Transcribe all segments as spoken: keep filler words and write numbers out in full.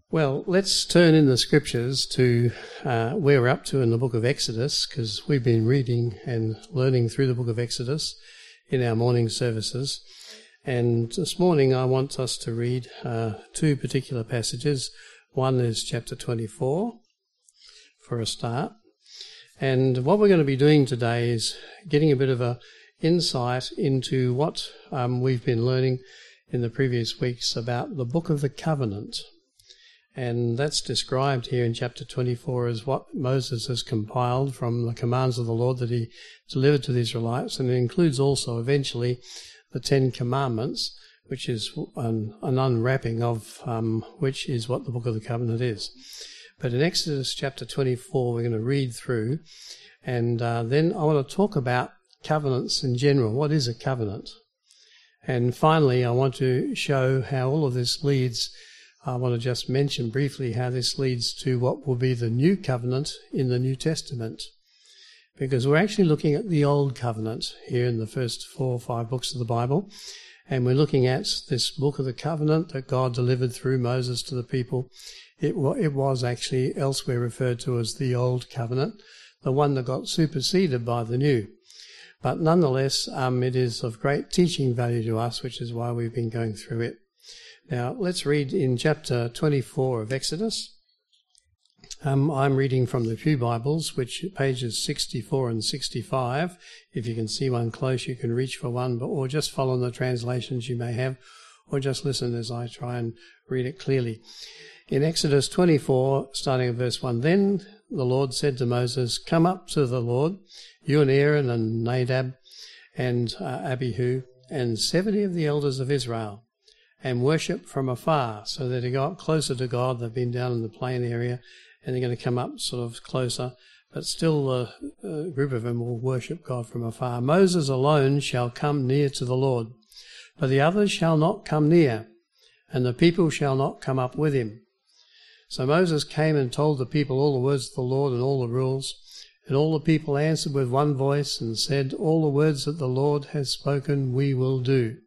Well, let's turn in the scriptures to uh, where we're up to in the book of Exodus, because we've been reading and learning through the book of Exodus in our morning services. And this morning I want us to read uh, two particular passages. One is chapter twenty-four for a start. And what we're going to be doing today is getting a bit of a insight into what um, we've been learning in the previous weeks about the book of the covenant. And that's described here in chapter twenty-four as what Moses has compiled from the commands of the Lord that he delivered to the Israelites. And it includes also eventually the Ten Commandments, which is an, an unwrapping of um, which is what the book of the covenant is. But in Exodus chapter twenty-four, we're going to read through. And uh, then I want to talk about covenants in general. What is a covenant? And finally, I want to show how all of this leads. I want to just mention briefly how this leads to what will be the new covenant in the New Testament. Because we're actually looking at the Old Covenant here in the first four or five books of the Bible. And we're looking at this book of the covenant that God delivered through Moses to the people. It, it was actually elsewhere referred to as the Old Covenant, the one that got superseded by the New. But nonetheless, um, it is of great teaching value to us, which is why we've been going through it. Now, let's read in chapter twenty-four of Exodus. Um, I'm reading from the Pew Bibles, which pages sixty-four and sixty-five. If you can see one close, you can reach for one, but or just follow the translations you may have, or just listen as I try and read it clearly. In Exodus twenty-four, starting at verse one, "Then the Lord said to Moses, 'Come up to the Lord, you and Aaron and Nadab and uh, Abihu and seventy of the elders of Israel, and worship from afar,'" so that they go up closer to God. They've been down in the plain area, and they're going to come up sort of closer, but still a, a group of them will worship God from afar. "Moses alone shall come near to the Lord, but the others shall not come near, and the people shall not come up with him." So Moses came and told the people all the words of the Lord and all the rules. And all the people answered with one voice and said, "All the words that the Lord has spoken we will do."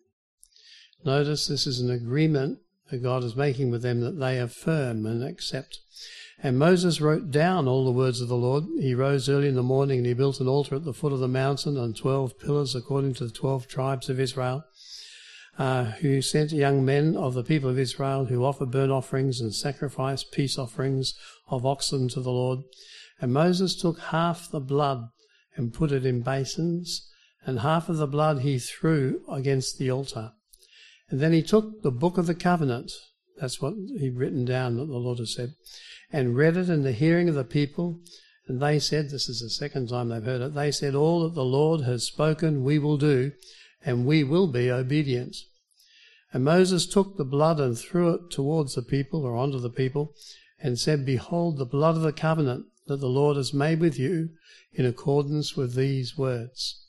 Notice this is an agreement that God is making with them that they affirm and accept. "And Moses wrote down all the words of the Lord. He rose early in the morning and he built an altar at the foot of the mountain on twelve pillars according to the twelve tribes of Israel, uh, who sent young men of the people of Israel who offered burnt offerings and sacrificed peace offerings of oxen to the Lord. And Moses took half the blood and put it in basins, and half of the blood he threw against the altar. And then he took the book of the covenant," that's what he'd written down that the Lord has said, "and read it in the hearing of the people. And they said," this is the second time they've heard it, "they said, 'All that the Lord has spoken we will do, and we will be obedient.' And Moses took the blood and threw it towards the people," or onto the people, "and said, 'Behold the blood of the covenant that the Lord has made with you in accordance with these words.'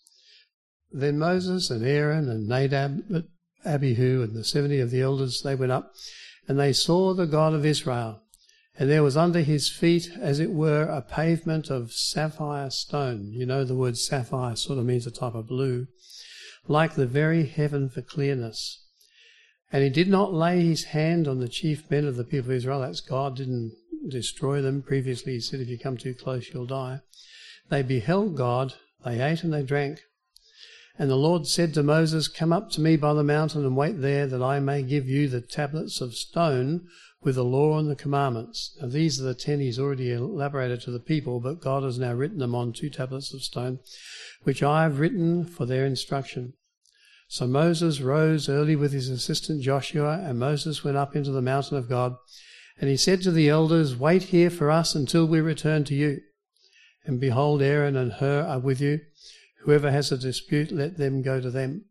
Then Moses and Aaron and Nadab, Abihu and the seventy of the elders, they went up, and they saw the God of Israel. And there was under his feet, as it were, a pavement of sapphire stone." You know the word sapphire sort of means a type of blue, "like the very heaven for clearness. And he did not lay his hand on the chief men of the people of Israel." That's God didn't destroy them. Previously he said, if you come too close you'll die. "They beheld God, they ate and they drank. And the Lord said to Moses, 'Come up to me by the mountain and wait there, that I may give you the tablets of stone with the law and the commandments.'" Now these are the ten he's already elaborated to the people, but God has now written them on two tablets of stone, "which I have written for their instruction." So Moses rose early with his assistant Joshua, and Moses went up into the mountain of God. And he said to the elders, "Wait here for us until we return to you. And behold, Aaron and Hur are with you. Whoever has a dispute, let them go to them."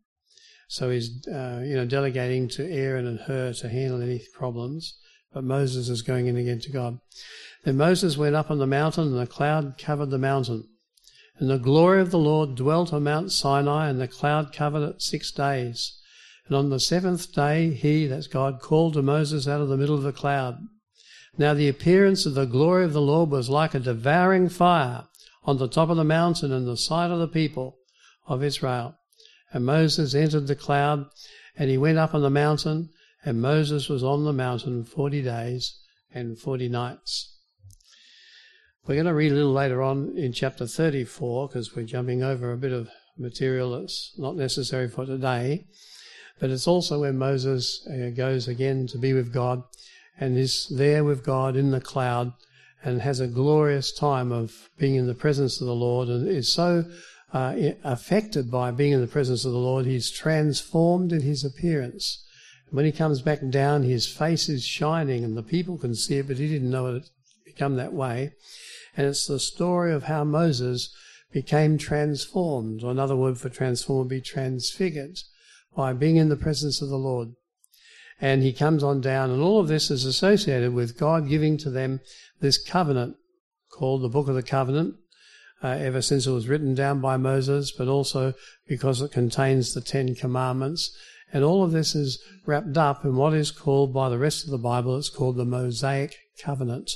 So he's, uh, you know, delegating to Aaron and Hur to handle any problems. But Moses is going in again to God. "Then Moses went up on the mountain, and the cloud covered the mountain. And the glory of the Lord dwelt on Mount Sinai, and the cloud covered it six days. And on the seventh day he," that's God, "called to Moses out of the middle of the cloud. Now the appearance of the glory of the Lord was like a devouring fire on the top of the mountain in the sight of the people of Israel. And Moses entered the cloud, and he went up on the mountain, and Moses was on the mountain forty days and forty nights. We're going to read a little later on in chapter thirty-four, because we're jumping over a bit of material that's not necessary for today. But it's also when Moses uh, goes again to be with God and is there with God in the cloud and has a glorious time of being in the presence of the Lord, and is so uh, affected by being in the presence of the Lord, he's transformed in his appearance. And when he comes back down, his face is shining and the people can see it, but he didn't know it had become that way. And it's the story of how Moses became transformed, or another word for transform would be transfigured, by being in the presence of the Lord. And he comes on down, and all of this is associated with God giving to them this covenant called the Book of the Covenant, uh, ever since it was written down by Moses, but also because it contains the Ten Commandments. And all of this is wrapped up in what is called by the rest of the Bible, it's called the Mosaic Covenant.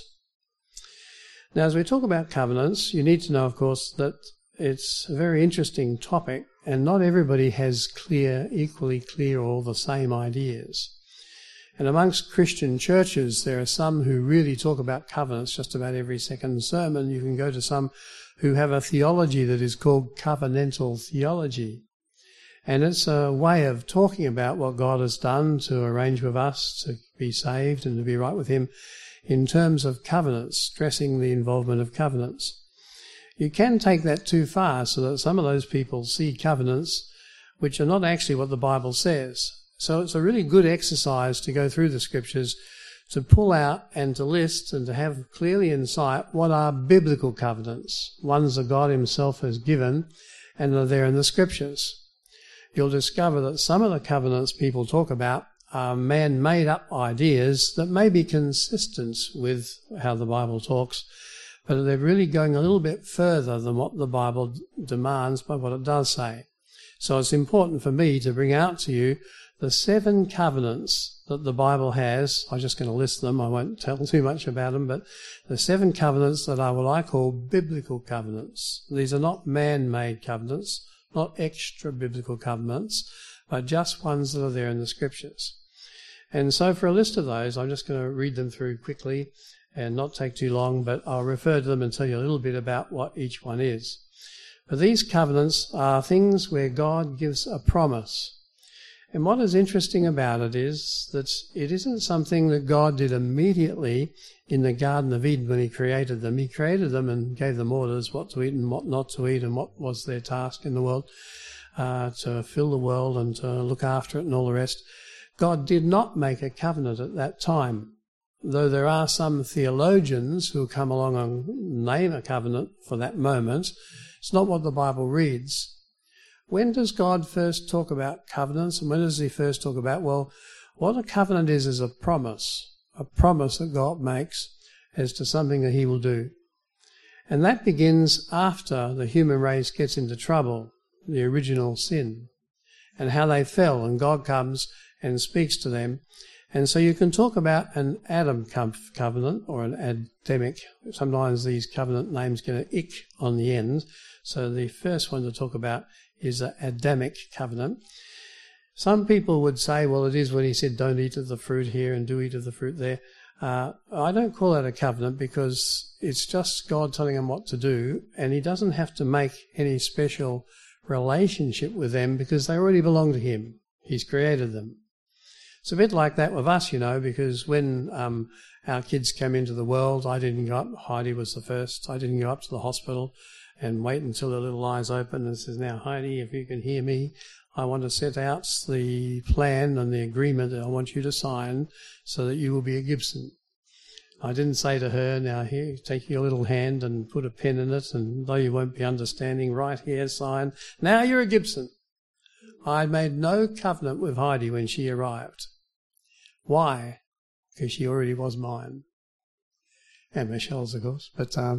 Now, as we talk about covenants, you need to know, of course, that it's a very interesting topic, and not everybody has clear, equally clear, all the same ideas. And amongst Christian churches, there are some who really talk about covenants just about every second sermon. You can go to some who have a theology that is called covenantal theology. And it's a way of talking about what God has done to arrange with us to be saved and to be right with him in terms of covenants, stressing the involvement of covenants. You can take that too far, so that some of those people see covenants which are not actually what the Bible says. So it's a really good exercise to go through the scriptures, to pull out and to list and to have clearly in sight what are biblical covenants, ones that God himself has given and are there in the scriptures. You'll discover that some of the covenants people talk about are man-made up ideas that may be consistent with how the Bible talks, but they're really going a little bit further than what the Bible demands by what it does say. So it's important for me to bring out to you the seven covenants that the Bible has. I'm just going to list them. I won't tell too much about them, but the seven covenants that are what I call biblical covenants. These are not man-made covenants, not extra biblical covenants, but just ones that are there in the scriptures. And so for a list of those, I'm just going to read them through quickly and not take too long, but I'll refer to them and tell you a little bit about what each one is. But these covenants are things where God gives a promise. And what is interesting about it is that it isn't something that God did immediately in the Garden of Eden when he created them. He created them and gave them orders what to eat and what not to eat and what was their task in the world, uh, to fill the world and to look after it and all the rest. God did not make a covenant at that time, though there are some theologians who come along and name a covenant for that moment. It's not what the Bible reads. When does God first talk about covenants, and when does he first talk about, well, what a covenant is is a promise, a promise that God makes as to something that he will do. And that begins after the human race gets into trouble, the original sin, and how they fell, and God comes and speaks to them. And so you can talk about an Adam covenant or an Adamic. Sometimes these covenant names get an ick on the end. So the first one to talk about is an Adamic covenant. Some people would say, well, it is when he said don't eat of the fruit here and do eat of the fruit there. Uh, I don't call that a covenant, because it's just God telling them what to do, and he doesn't have to make any special relationship with them because they already belong to him. He's created them. It's a bit like that with us, you know, because when um, our kids came into the world, I didn't go up. Heidi was the first. I didn't go up to the hospital and wait until their little eyes open and says, now, Heidi, if you can hear me, I want to set out the plan and the agreement that I want you to sign so that you will be a Gibson. I didn't say to her, now here, take your little hand and put a pen in it, and though you won't be understanding, right here, sign, now you're a Gibson. I made no covenant with Heidi when she arrived. Why? Because she already was mine. And Michelle's, of course. But um,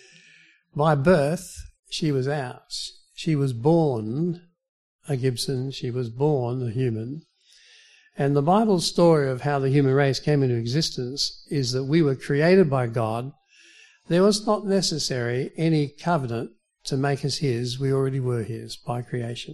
by birth, she was ours. She was born a Gibson. She was born a human. And the Bible's story of how the human race came into existence is that we were created by God. There was not necessary any covenant to make us his. We already were his by creation.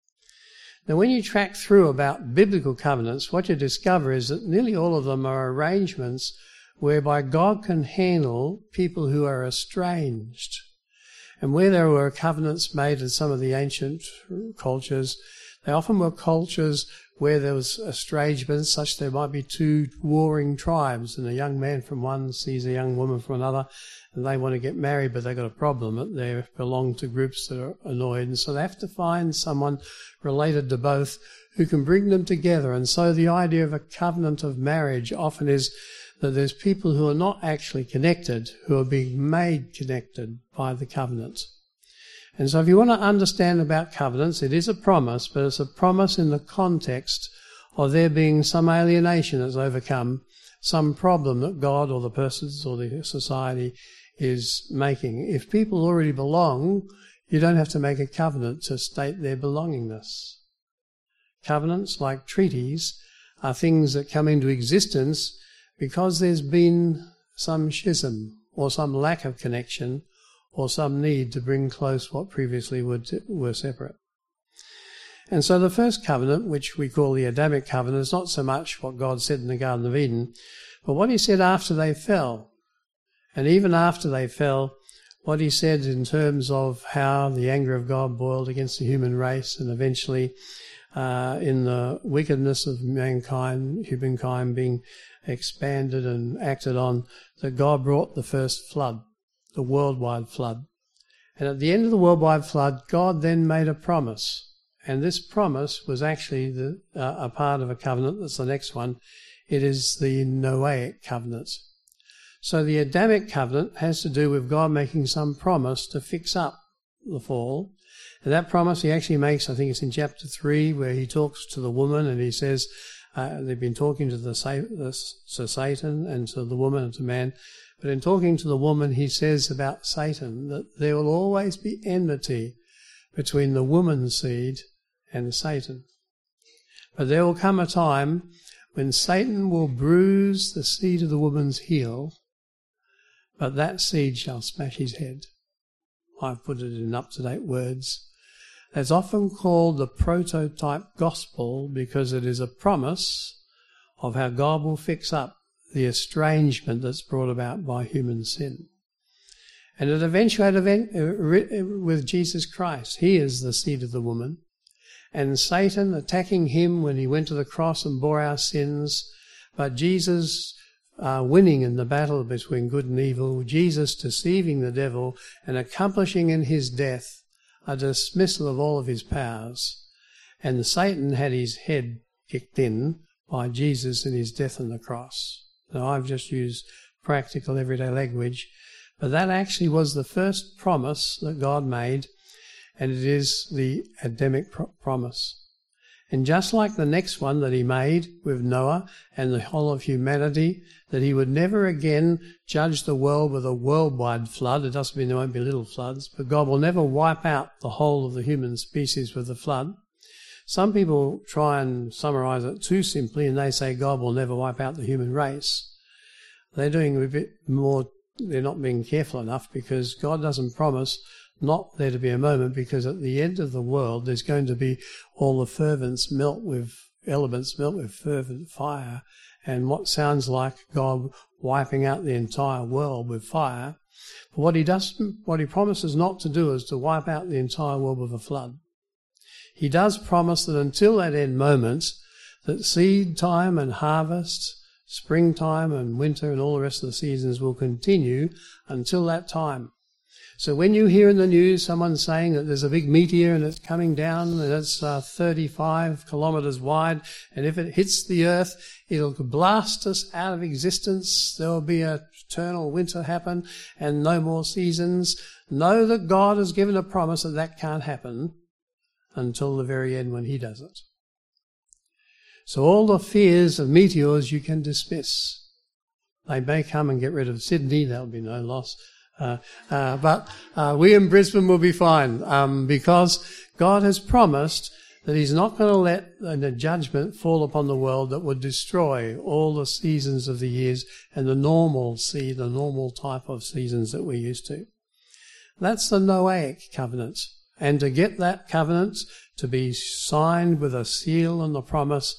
Now, when you track through about biblical covenants, what you discover is that nearly all of them are arrangements whereby God can handle people who are estranged. And where there were covenants made in some of the ancient cultures, they often were cultures where there was estrangement, such there might be two warring tribes, and a young man from one sees a young woman from another, and they want to get married, but they've got a problem that they belong to groups that are annoyed, and so they have to find someone related to both who can bring them together. And so the idea of a covenant of marriage often is that there's people who are not actually connected, who are being made connected by the covenant. And so if you want to understand about covenants, it is a promise, but it's a promise in the context of there being some alienation that's overcome, some problem that God or the persons or the society is making. If people already belong, you don't have to make a covenant to state their belongingness. Covenants, like treaties, are things that come into existence because there's been some schism or some lack of connection or some need to bring close what previously were, were separate. And so the first covenant, which we call the Adamic covenant, is not so much what God said in the Garden of Eden, but what he said after they fell. And even after they fell, what he said in terms of how the anger of God boiled against the human race, and eventually uh, in the wickedness of mankind, humankind being expanded and acted on, that God brought the first flood, the worldwide flood. And at the end of the worldwide flood, God then made a promise. And this promise was actually the, uh, a part of a covenant. That's the next one. It is the Noahic covenant. So the Adamic covenant has to do with God making some promise to fix up the fall. And that promise he actually makes, I think it's in chapter three, where he talks to the woman and he says, uh, they've been talking to the, to Satan and to the woman and to man. But in talking to the woman, he says about Satan that there will always be enmity between the woman's seed and Satan. But there will come a time when Satan will bruise the seed of the woman's heel, but that seed shall smash his head. I've put it in up-to-date words. It's often called the prototype gospel because it is a promise of how God will fix up the estrangement that's brought about by human sin. And it eventuated with Jesus Christ. He is the seed of the woman. And Satan attacking him when he went to the cross and bore our sins, but Jesus uh, winning in the battle between good and evil, Jesus deceiving the devil and accomplishing in his death a dismissal of all of his powers. And Satan had his head kicked in by Jesus in his death on the cross. Now, I've just used practical everyday language, but that actually was the first promise that God made, and it is the Adamic pro- promise. And just like the next one that he made with Noah and the whole of humanity, that he would never again judge the world with a worldwide flood. It doesn't mean there won't be little floods, but God will never wipe out the whole of the human species with a flood. Some people try and summarize it too simply, and they say God will never wipe out the human race. They're doing a bit more, they're not being careful enough, because God doesn't promise not there to be a moment, because at the end of the world there's going to be all the fervents melt with, elements melt with fervent fire, and what sounds like God wiping out the entire world with fire. But what he does, what he promises not to do is to wipe out the entire world with a flood. He does promise that until that end moment, that seed time and harvest, springtime and winter and all the rest of the seasons will continue until that time. So when you hear in the news someone saying that there's a big meteor and it's coming down and it's uh, thirty-five kilometres wide, and if it hits the earth, it'll blast us out of existence, there will be an eternal winter happen and no more seasons, know that God has given a promise that that can't happen until the very end when he does it. So all the fears of meteors you can dismiss. They may come and get rid of Sydney, that'll be no loss. Uh, uh, but uh, we in Brisbane will be fine, um, because God has promised that he's not going to let a judgment fall upon the world that would destroy all the seasons of the years and the normal sea, the normal type of seasons that we're used to. That's the Noahic covenant. And to get that covenant to be signed with a seal and the promise,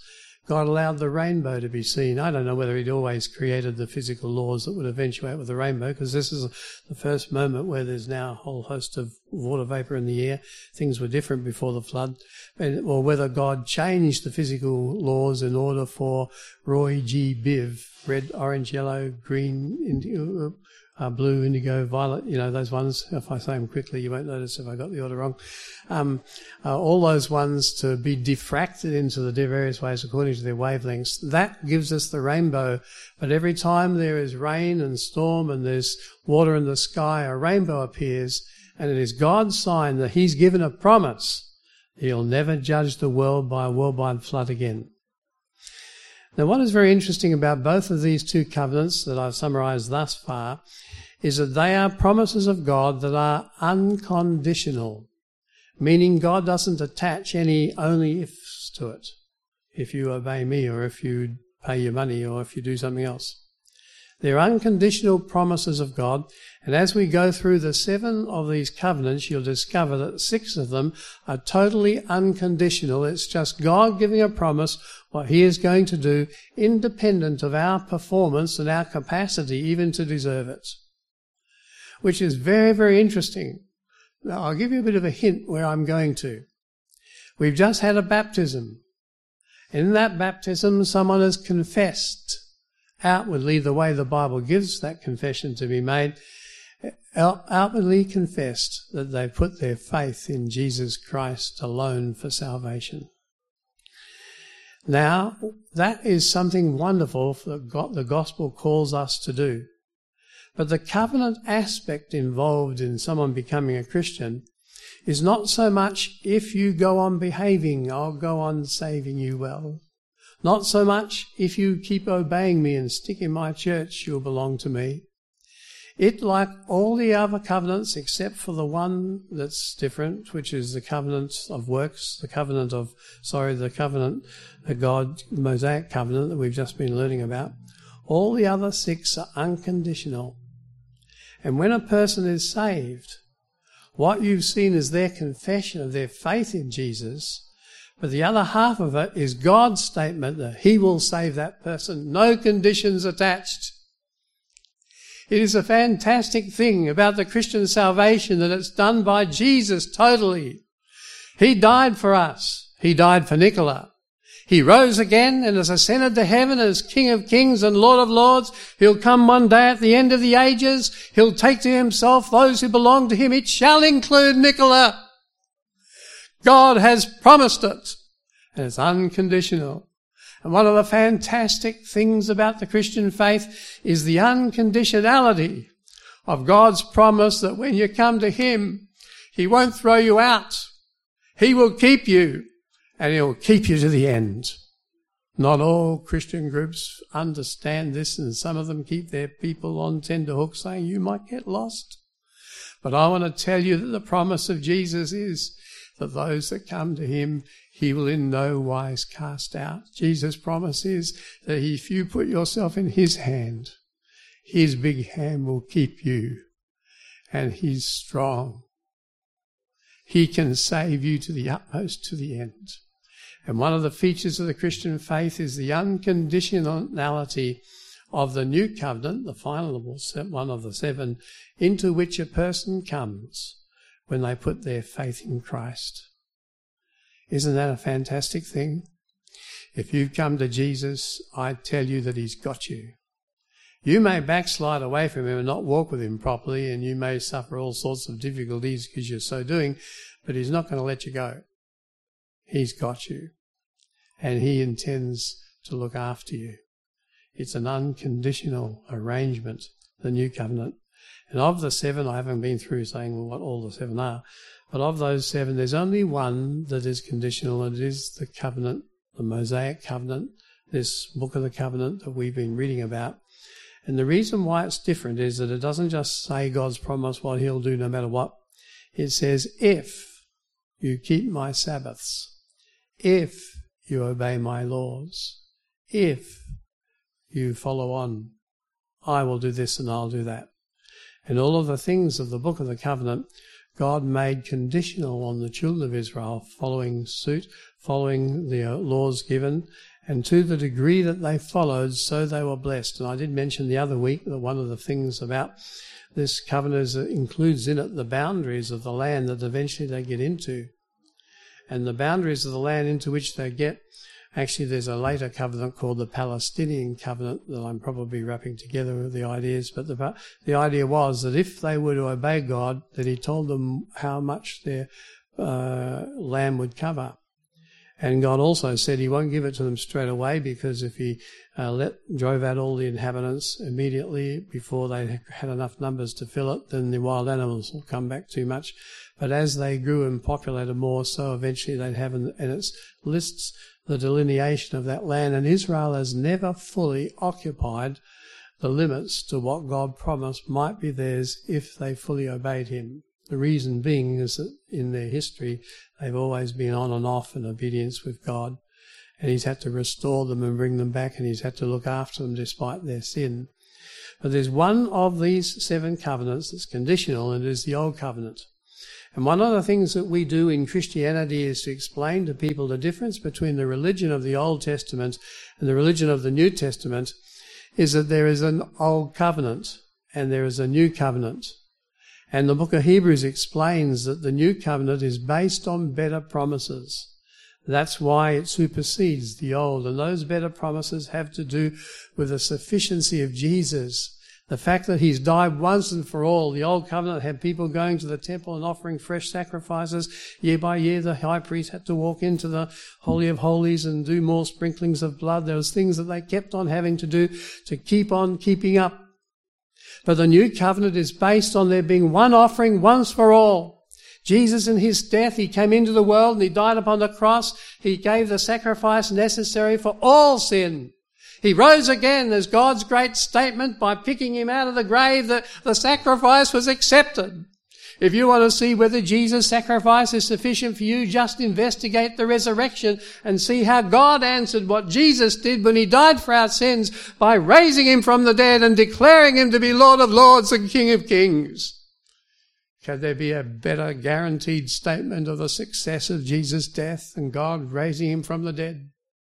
God allowed the rainbow to be seen. I don't know whether he'd always created the physical laws that would eventuate with the rainbow, because this is the first moment where there's now a whole host of water vapour in the air. Things were different before the flood. Or whether God changed the physical laws in order for Roy G. Biv, red, orange, yellow, green, indigo, uh, blue, indigo, violet, you know, those ones. If I say them quickly, you won't notice if I got the order wrong. Um, uh, all those ones to be diffracted into the various ways according to their wavelengths. That gives us the rainbow. But every time there is rain and storm and there's water in the sky, a rainbow appears, and it is God's sign that he's given a promise. He'll never judge the world by a worldwide flood again. Now, what is very interesting about both of these two covenants that I've summarised thus far is that they are promises of God that are unconditional, meaning God doesn't attach any only ifs to it. If you obey me, or if you pay your money, or if you do something else. They're unconditional promises of God, and as we go through the seven of these covenants, you'll discover that six of them are totally unconditional. It's just God giving a promise what he is going to do, independent of our performance and our capacity even to deserve it. Which is very, very interesting. Now, I'll give you a bit of a hint where I'm going to. We've just had a baptism. In that baptism, someone has confessed outwardly the way the Bible gives that confession to be made, outwardly confessed that they put their faith in Jesus Christ alone for salvation. Now, that is something wonderful that the gospel calls us to do. But the covenant aspect involved in someone becoming a Christian is not so much if you go on behaving, I'll go on saving you well. Not so much if you keep obeying me and stick in my church, you'll belong to me. It, like all the other covenants, except for the one that's different, which is the covenant of works, the covenant of, sorry, the covenant of God, the Mosaic covenant that we've just been learning about, all the other six are unconditional. And when a person is saved, what you've seen is their confession of their faith in Jesus, but the other half of it is God's statement that he will save that person, no conditions attached. It is a fantastic thing about the Christian salvation that it's done by Jesus totally. He died for us. He died for Nicola. He rose again and has ascended to heaven as King of Kings and Lord of Lords. He'll come one day at the end of the ages. He'll take to himself those who belong to him. It shall include Nicola. God has promised it, and it's unconditional. And one of the fantastic things about the Christian faith is the unconditionality of God's promise that when you come to him, he won't throw you out. He will keep you, and he'll keep you to the end. Not all Christian groups understand this, and some of them keep their people on tenterhooks saying you might get lost. But I want to tell you that the promise of Jesus is that those that come to him, he will in no wise cast out. Jesus' promise is that if you put yourself in his hand, his big hand will keep you, and he's strong. He can save you to the utmost, to the end. And one of the features of the Christian faith is the unconditionality of the new covenant, the final one of the seven, into which a person comes when they put their faith in Christ. Isn't that a fantastic thing? If you've come to Jesus, I tell you that he's got you. You may backslide away from him and not walk with him properly, and you may suffer all sorts of difficulties because you're so doing, but he's not going to let you go. He's got you, and he intends to look after you. It's an unconditional arrangement, the new covenant. And of the seven, I haven't been through saying well, what all the seven are, but of those seven, there's only one that is conditional, and it is the covenant, the Mosaic covenant, this book of the covenant that we've been reading about. And the reason why it's different is that it doesn't just say God's promise what he'll do no matter what. It says, if you keep my Sabbaths, if you obey my laws, if you follow on, I will do this and I'll do that. And all of the things of the book of the covenant, God made conditional on the children of Israel following suit, following the laws given, And to the degree that they followed, so they were blessed. And I did mention the other week that one of the things about this covenant is it includes in it the boundaries of the land that eventually they get into. And the boundaries of the land into which they get, actually there's a later covenant called the Palestinian covenant that I'm probably wrapping together with the ideas. But the, the idea was that if they were to obey God, that he told them how much their uh, land would cover. And God also said he won't give it to them straight away, because if he uh, let drove out all the inhabitants immediately before they had enough numbers to fill it, then the wild animals will come back too much. But as they grew and populated more, so eventually they'd have, and it lists the delineation of that land. And Israel has never fully occupied the limits to what God promised might be theirs if they fully obeyed him. The reason being is that in their history, they've always been on and off in obedience with God. And he's had to restore them and bring them back, and he's had to look after them despite their sin. But there's one of these seven covenants that's conditional, and it is the Old Covenant. And one of the things that we do in Christianity is to explain to people the difference between the religion of the Old Testament and the religion of the New Testament is that there is an Old Covenant and there is a New Covenant. And the book of Hebrews explains that the new covenant is based on better promises. That's why it supersedes the old. And those better promises have to do with the sufficiency of Jesus. The fact that he's died once and for all. The old covenant had people going to the temple and offering fresh sacrifices. Year by year, the high priest had to walk into the Holy of Holies and do more sprinklings of blood. There was things that they kept on having to do to keep on keeping up. But the new covenant is based on there being one offering once for all. Jesus in his death, he came into the world and he died upon the cross. He gave the sacrifice necessary for all sin. He rose again as God's great statement by picking him out of the grave that the sacrifice was accepted. If you want to see whether Jesus' sacrifice is sufficient for you, just investigate the resurrection and see how God answered what Jesus did when he died for our sins by raising him from the dead and declaring him to be Lord of Lords and King of Kings. Can there be a better guaranteed statement of the success of Jesus' death than God raising him from the dead?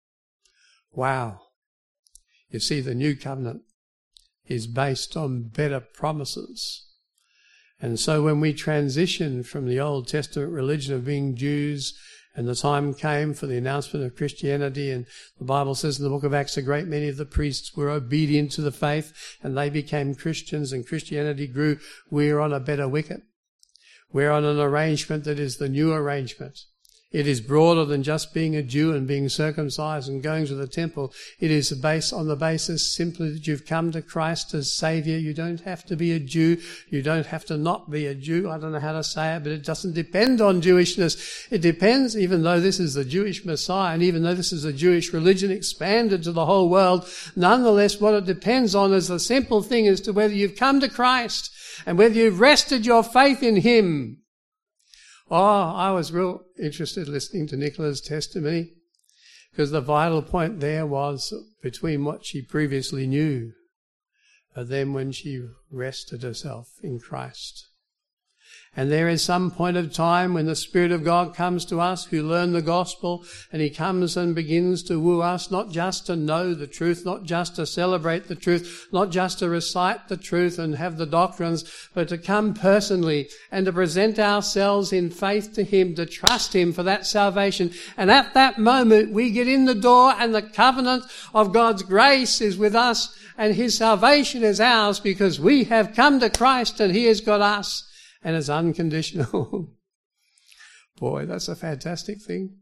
Wow. You see, the new covenant is based on better promises. And so when we transitioned from the Old Testament religion of being Jews, and the time came for the announcement of Christianity, and the Bible says in the book of Acts, a great many of the priests were obedient to the faith, and they became Christians, and Christianity grew, we're on a better wicket. We're on an arrangement that is the new arrangement. It is broader than just being a Jew and being circumcised and going to the temple. It is based on the basis simply that you've come to Christ as Saviour. You don't have to be a Jew. You don't have to not be a Jew. I don't know how to say it, but it doesn't depend on Jewishness. It depends, even though this is the Jewish Messiah and even though this is a Jewish religion expanded to the whole world, nonetheless what it depends on is the simple thing as to whether you've come to Christ and whether you've rested your faith in him. Oh, I was real interested listening to Nicola's testimony, because the vital point there was between what she previously knew and then when she rested herself in Christ. And there is some point of time when the Spirit of God comes to us who learn the gospel, and he comes and begins to woo us, not just to know the truth, not just to celebrate the truth, not just to recite the truth and have the doctrines, but to come personally and to present ourselves in faith to him, to trust him for that salvation. And at that moment we get in the door, and the covenant of God's grace is with us, and his salvation is ours because we have come to Christ and he has got us. And it's unconditional. Boy, that's a fantastic thing.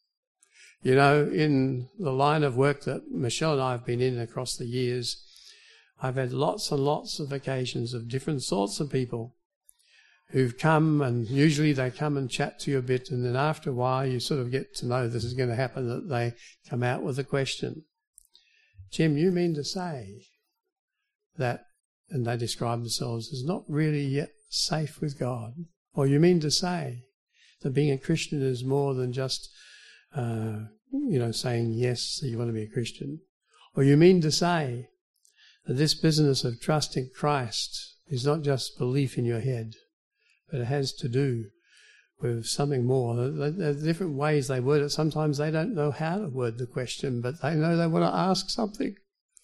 You know, in the line of work that Michelle and I have been in across the years, I've had lots and lots of occasions of different sorts of people who've come, and usually they come and chat to you a bit, and then after a while you sort of get to know this is going to happen, that they come out with a question. Jim, you mean to say that, and they describe themselves as not really yet safe with God? Or you mean to say that being a Christian is more than just, uh, you know, saying yes, so you want to be a Christian? Or you mean to say that this business of trusting Christ is not just belief in your head, but it has to do with something more. There are different ways they word it. Sometimes they don't know how to word the question, but they know they want to ask something.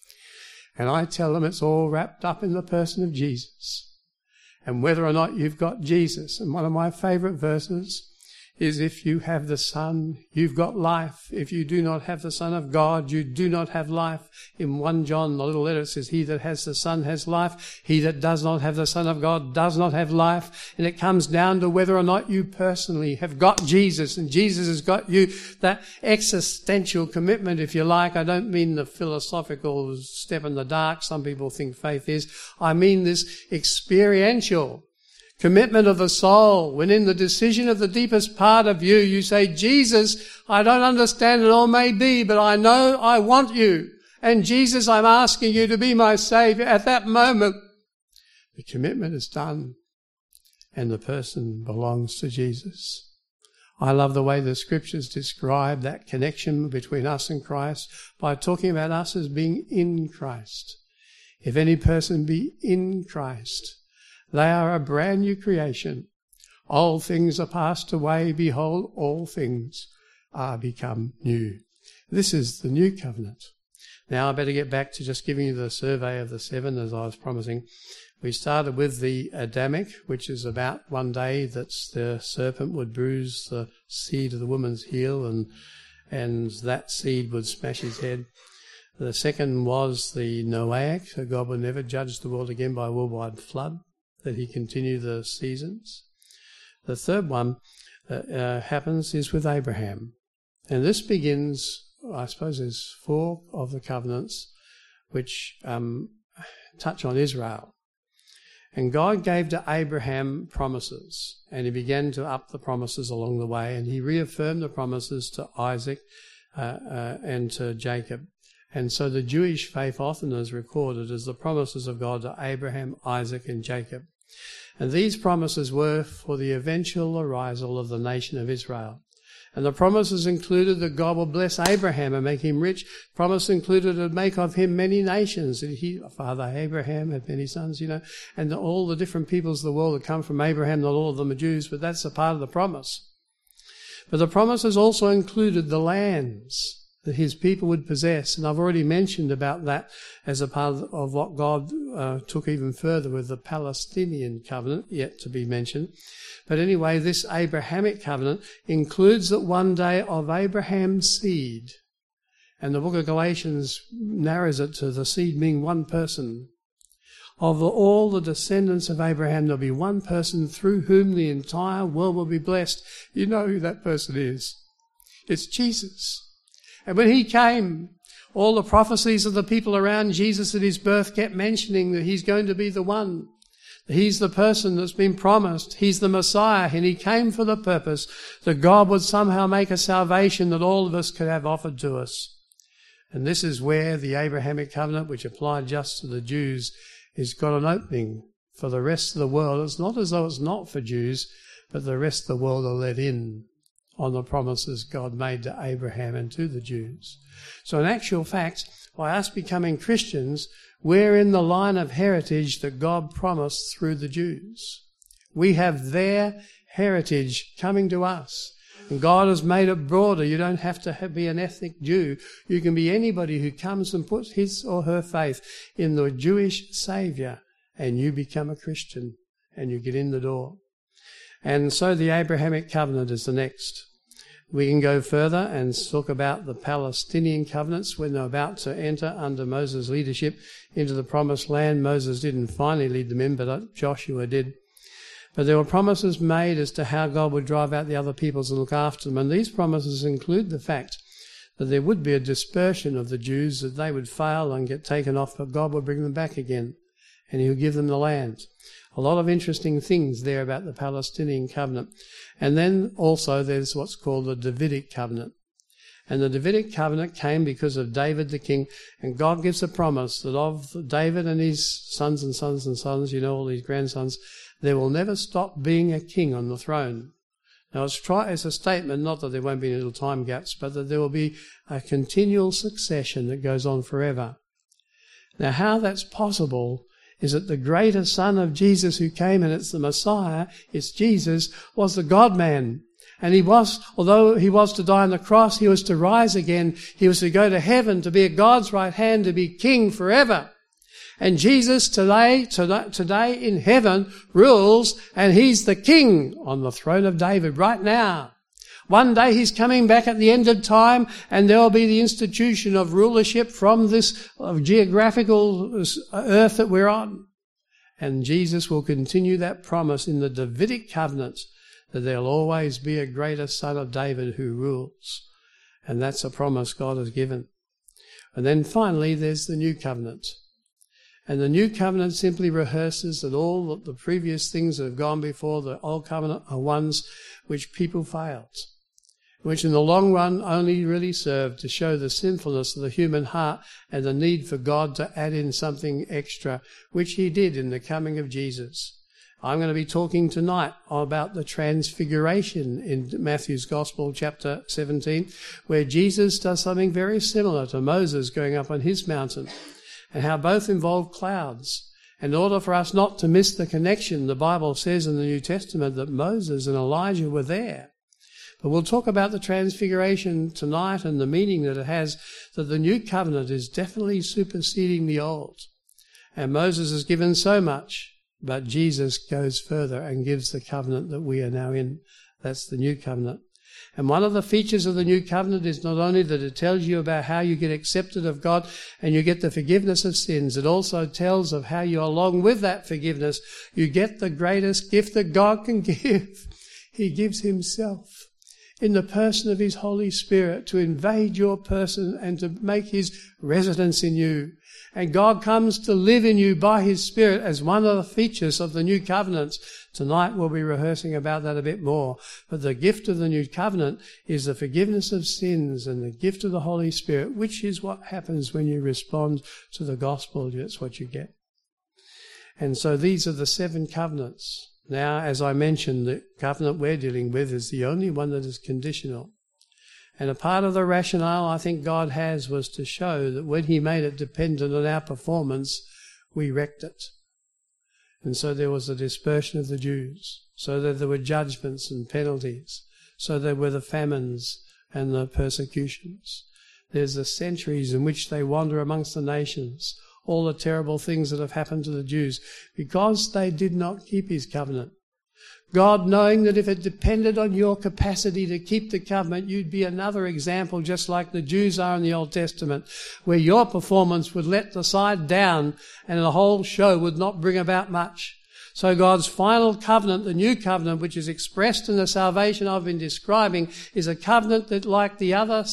And I tell them it's all wrapped up in the person of Jesus. And whether or not you've got Jesus. And one of my favourite verses is, if you have the Son, you've got life. If you do not have the Son of God, you do not have life. In First John, the little letter, it says, he that has the Son has life. He that does not have the Son of God does not have life. And it comes down to whether or not you personally have got Jesus. And Jesus has got you. That existential commitment, if you like. I don't mean the philosophical step in the dark some people think faith is. I mean this experiential commitment of the soul, when in the decision of the deepest part of you, you say, Jesus, I don't understand it all may be, but I know I want you. And Jesus, I'm asking you to be my Saviour. At that moment, the commitment is done and the person belongs to Jesus. I love the way the Scriptures describe that connection between us and Christ by talking about us as being in Christ. If any person be in Christ, they are a brand new creation. All things are passed away. Behold, all things are become new. This is the new covenant. Now I better get back to just giving you the survey of the seven, as I was promising. We started with the Adamic, which is about one day that the serpent would bruise the seed of the woman's heel, and and that seed would smash his head. The second was the Noahic, so God would never judge the world again by a worldwide flood, that he continue the seasons. The third one that uh, happens is with Abraham. And this begins, I suppose there's four of the covenants which um, touch on Israel. And God gave to Abraham promises, and he began to up the promises along the way, and he reaffirmed the promises to Isaac uh, uh, and to Jacob. And so the Jewish faith often is recorded as the promises of God to Abraham, Isaac and Jacob. And these promises were for the eventual arisal of the nation of Israel. And the promises included that God will bless Abraham and make him rich. Promise included to make of him many nations. He, Father Abraham had many sons, you know, and all the different peoples of the world that come from Abraham, not all of them are Jews, but that's a part of the promise. But the promises also included the lands that his people would possess. And I've already mentioned about that as a part of what God uh, took even further with the Palestinian covenant, yet to be mentioned. But anyway, this Abrahamic covenant includes that one day of Abraham's seed. And the book of Galatians narrows it to the seed being one person. Of all the descendants of Abraham, there'll be one person through whom the entire world will be blessed. You know who that person is. It's Jesus. And when he came, all the prophecies of the people around Jesus at his birth kept mentioning that he's going to be the one. He's the person that's been promised. He's the Messiah, and he came for the purpose that God would somehow make a salvation that all of us could have offered to us. And this is where the Abrahamic covenant, which applied just to the Jews, has got an opening for the rest of the world. It's not as though it's not for Jews, but the rest of the world are let in on the promises God made to Abraham and to the Jews. So in actual fact, by us becoming Christians, we're in the line of heritage that God promised through the Jews. We have their heritage coming to us. And God has made it broader. You don't have to have, be an ethnic Jew. You can be anybody who comes and puts his or her faith in the Jewish Saviour, and you become a Christian and you get in the door. And so the Abrahamic covenant is the next. We can go further and talk about the Palestinian covenants when they're about to enter under Moses' leadership into the promised land. Moses didn't finally lead them in, but Joshua did. But there were promises made as to how God would drive out the other peoples and look after them. And these promises include the fact that there would be a dispersion of the Jews, that they would fail and get taken off, but God would bring them back again, and he would give them the land. A lot of interesting things there about the Palestinian covenant. And then also there's what's called the Davidic covenant. And the Davidic covenant came because of David the king. And God gives a promise that of David and his sons and sons and sons, you know, all these grandsons, there will never stop being a king on the throne. Now it's, try, it's a statement, not that there won't be any little time gaps, but that there will be a continual succession that goes on forever. Now how that's possible is that the greater Son of Jesus who came, and it's the Messiah, it's Jesus, was the God-man. And he was, although he was to die on the cross, he was to rise again. He was to go to heaven, to be at God's right hand, to be king forever. And Jesus today, today in heaven rules, and he's the king on the throne of David right now. One day he's coming back at the end of time, and there will be the institution of rulership from this geographical earth that we're on. And Jesus will continue that promise in the Davidic covenant that there'll always be a greater son of David who rules. And that's a promise God has given. And then finally there's the new covenant. And the new covenant simply rehearses that all the previous things that have gone before the old covenant are ones which people failed, which in the long run only really served to show the sinfulness of the human heart and the need for God to add in something extra, which he did in the coming of Jesus. I'm going to be talking tonight about the transfiguration in Matthew's Gospel, chapter seventeen, where Jesus does something very similar to Moses going up on his mountain, and how both involve clouds. In order for us not to miss the connection, the Bible says in the New Testament that Moses and Elijah were there. But we'll talk about the transfiguration tonight and the meaning that it has, that the new covenant is definitely superseding the old. And Moses has given so much, but Jesus goes further and gives the covenant that we are now in. That's the new covenant. And one of the features of the new covenant is not only that it tells you about how you get accepted of God and you get the forgiveness of sins, it also tells of how you, along with that forgiveness, you get the greatest gift that God can give. He gives himself in the person of his Holy Spirit to invade your person and to make his residence in you. And God comes to live in you by his Spirit as one of the features of the new covenant. Tonight we'll be rehearsing about that a bit more. But the gift of the new covenant is the forgiveness of sins and the gift of the Holy Spirit, which is what happens when you respond to the gospel. That's what you get. And so these are the seven covenants. Now, as I mentioned, the covenant we're dealing with is the only one that is conditional. And a part of the rationale I think God has was to show that when he made it dependent on our performance, we wrecked it. And so there was a dispersion of the Jews, so that there were judgments and penalties, so there were the famines and the persecutions. There's the centuries in which they wander amongst the nations, all the terrible things that have happened to the Jews, because they did not keep his covenant. God, knowing that if it depended on your capacity to keep the covenant, you'd be another example just like the Jews are in the Old Testament, where your performance would let the side down and the whole show would not bring about much. So God's final covenant, the new covenant, which is expressed in the salvation I've been describing, is a covenant that, like the other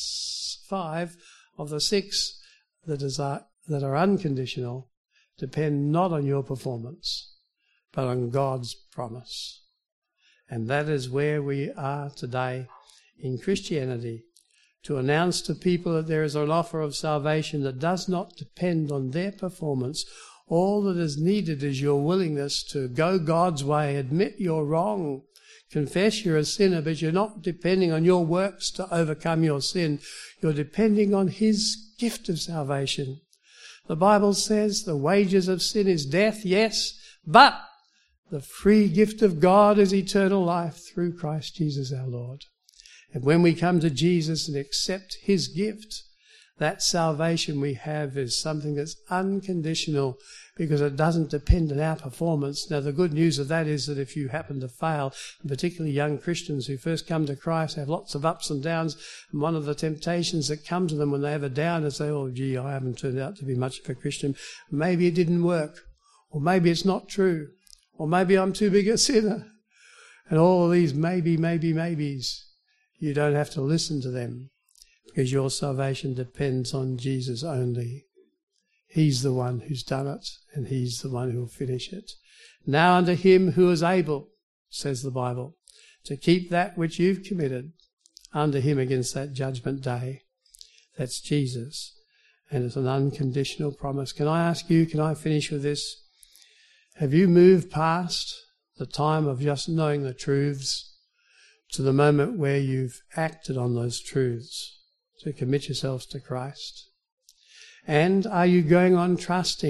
five of the six that is, uh, that are unconditional, depend not on your performance, but on God's promise. And that is where we are today in Christianity, to announce to people that there is an offer of salvation that does not depend on their performance. All that is needed is your willingness to go God's way, admit you're wrong, confess you're a sinner, but you're not depending on your works to overcome your sin. You're depending on his gift of salvation. The Bible says the wages of sin is death, yes, but the free gift of God is eternal life through Christ Jesus our Lord. And when we come to Jesus and accept his gift, that salvation we have is something that's unconditional because it doesn't depend on our performance. Now, the good news of that is that if you happen to fail, and particularly young Christians who first come to Christ have lots of ups and downs, and one of the temptations that come to them when they have a down is say, oh, gee, I haven't turned out to be much of a Christian. Maybe it didn't work, or maybe it's not true. Or maybe I'm too big a sinner. And all of these maybe, maybe, maybes, you don't have to listen to them because your salvation depends on Jesus only. He's the one who's done it and he's the one who will finish it. Now unto him who is able, says the Bible, to keep that which you've committed unto him against that judgment day. That's Jesus. And it's an unconditional promise. Can I ask you, can I finish with this? Have you moved past the time of just knowing the truths to the moment where you've acted on those truths to commit yourselves to Christ? And are you going on trusting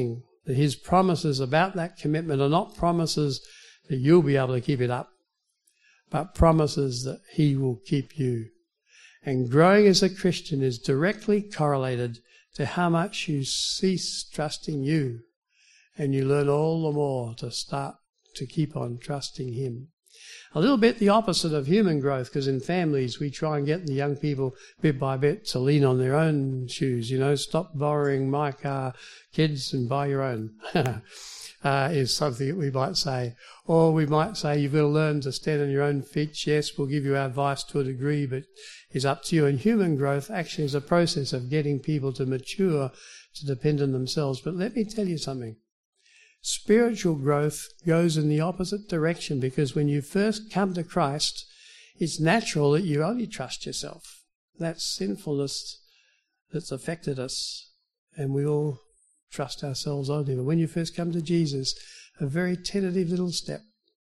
that his promises about that commitment are not promises that you'll be able to keep it up, but promises that he will keep you. And growing as a Christian is directly correlated to how much you cease trusting you, and you learn all the more to start to keep on trusting him. A little bit the opposite of human growth, because in families we try and get the young people bit by bit to lean on their own shoes. You know, stop borrowing my car, kids, and buy your own. uh, is something that we might say. Or we might say you've got to learn to stand on your own feet. Yes, we'll give you our advice to a degree, but it's up to you. And human growth actually is a process of getting people to mature, to depend on themselves. But let me tell you something. Spiritual growth goes in the opposite direction, because when you first come to Christ, it's natural that you only trust yourself. That's sinfulness that's affected us, and we all trust ourselves only. But when you first come to Jesus, a very tentative little step,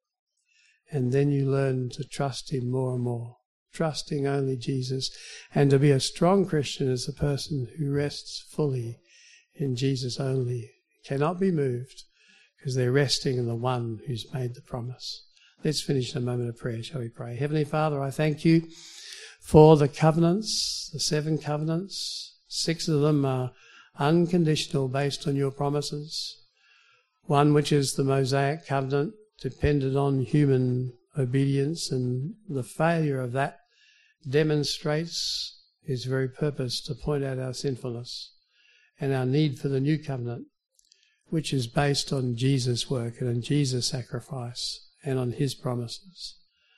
and then you learn to trust him more and more, trusting only Jesus. And to be a strong Christian is a person who rests fully in Jesus only, cannot be moved, because they're resting in the one who's made the promise. Let's finish in a moment of prayer, shall we pray? Heavenly Father, I thank you for the covenants, the seven covenants. Six of them are unconditional, based on your promises. One, which is the Mosaic covenant, depended on human obedience, and the failure of that demonstrates his very purpose to point out our sinfulness and our need for the new covenant, which is based on Jesus' work and on Jesus' sacrifice and on his promises.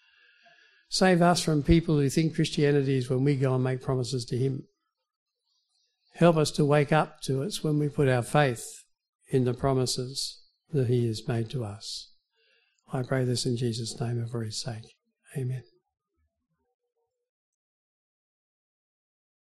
Save us from people who think Christianity is when we go and make promises to him. Help us to wake up to it when we put our faith in the promises that he has made to us. I pray this in Jesus' name and for his sake. Amen.